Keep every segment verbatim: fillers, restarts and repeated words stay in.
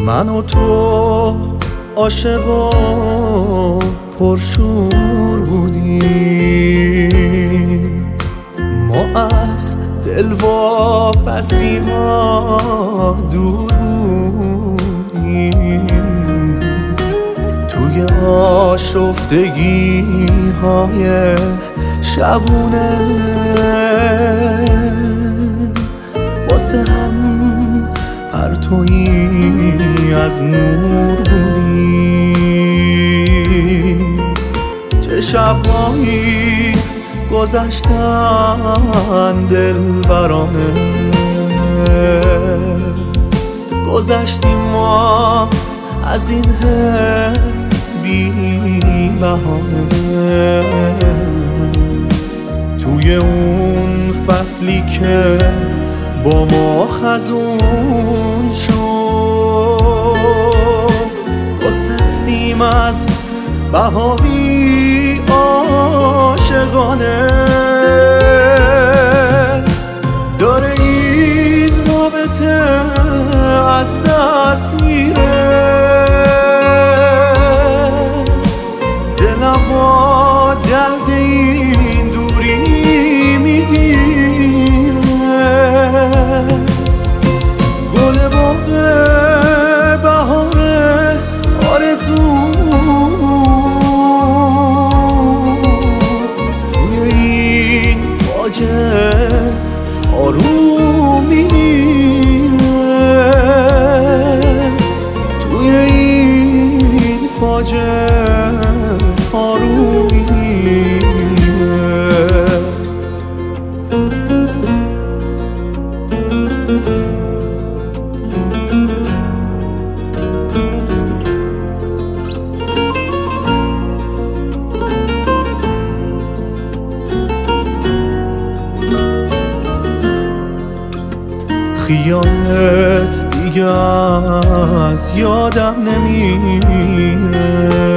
من و تو عاشق و پرشور بودیم، ما از دلواپسی ها دور بودیم، توی آشفتگی های شبونه واسه هم پرتویی از نور بودیم. چه شبهایی گذشتن دلبرانه، گذشتیم ما از این حس بی بهانه، توی اون فصلی که با ما خزون شد، گسستیم از بهاری عاشقانه. داره این رابطه از دست میره، دلم با درد این دوری میگیره. گل باغ بهار آرزو توی این فاجعه آروم میمیره، توی این فاجعه آروم میمیره. خیالت دیگه از یادم نمیره،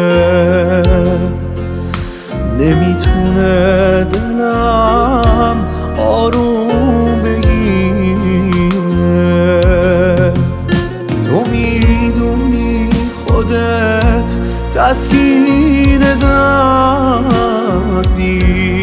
نمیتونه دلم آروم بگیره. تو میدونی خودت تسکین دادی،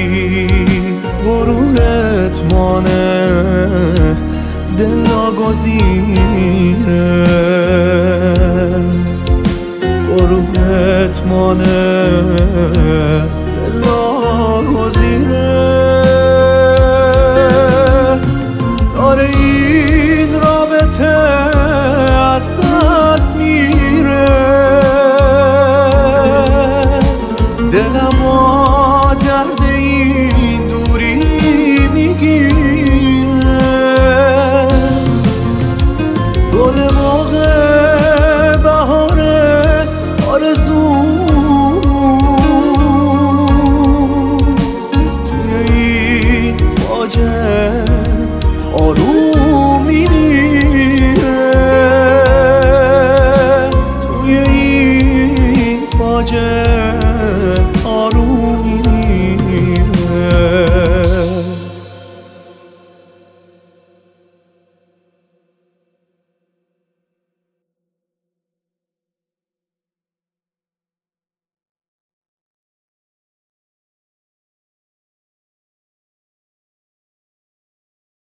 غرورت مانه دل ناگزیره، غرورت مانه